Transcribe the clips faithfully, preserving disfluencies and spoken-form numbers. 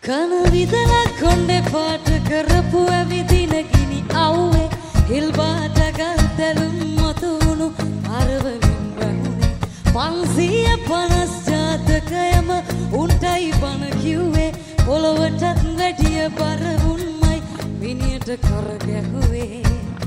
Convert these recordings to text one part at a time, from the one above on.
කන විදලා කොණ්ඩේ පාට කරපු ඇවිදින ගිනි අවුවේ හිල් බාට ගල් තැලුම් මතු වුණු අරවලින් වැහුනේ පන්සිය පනස් ජාතකයම උන්ටයි බන කිව්වේ පොළොවටත් වැඩිය බර උන්මයි මිනියට කර ගැහුවේ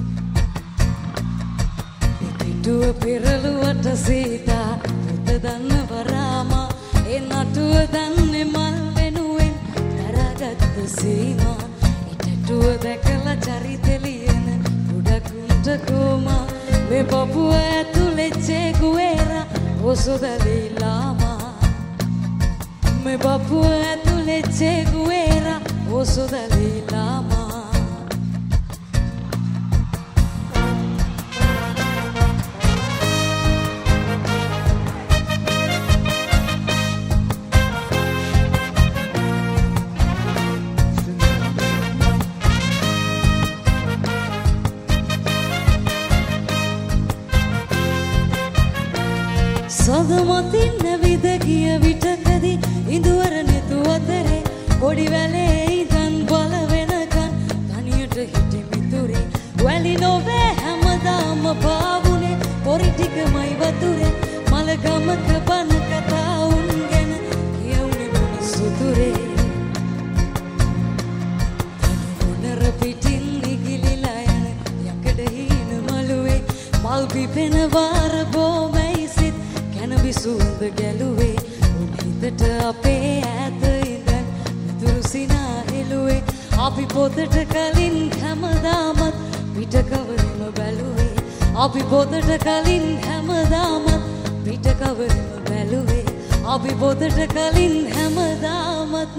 පිටුව පෙරළුවට සීතා පුත දන්න වරාමා ඒ නටුව දන්නේ මල් වෙනුවෙන් දරාගත්ත සීමා ඉටටුව දැකලා චරිතෙලියන උඩකුන්ට කෝමා මේ පපුව ඇතුලේ චේගුවේරා ඔසොදලී ලාමා මේ පපුව ඇතුලේ චේගුවේරා ඔසොදලී ලාමා සදමතින් නැවිද ගිය විටකදී ඉඳුවර නෙතු අතරේ පොඩි වැලේ ඉඳන් බල වෙනකන් තනියට හිටි මිතුරේ වැලි නොවේ හැමදාම පාවුනේ පොරි ටිකමයි වතුරේ මල ගමක බන කතා උන් ගැන කියුනේ මොනසුතුරේ මොනර පිටින් නිගිලිලා යන යකඩ හීන මළුවේ මල් පිපෙන වාර බොමයි සුන්ද ගැලුවේ උන් හිතට අපේ ඈත ඉඳන් මිතුරු සිනා හෙළුවේ අපි පොතට කලින් හැමදාමත් පිට කවරෙම බැලුවේ අපි පොතට කලින් හැමදාමත් පිට කවරෙම බැලුවේ අපි පොතට කලින් හැමදාමත්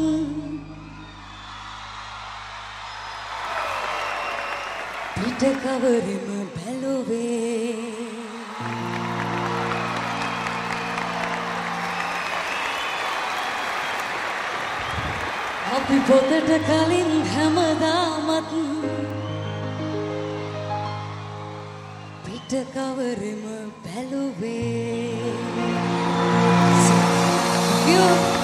පිට කවරෙම බැලුවේ අපි පොතට කලින් හැමදාමත් පිට කවරෙම බැලුවේ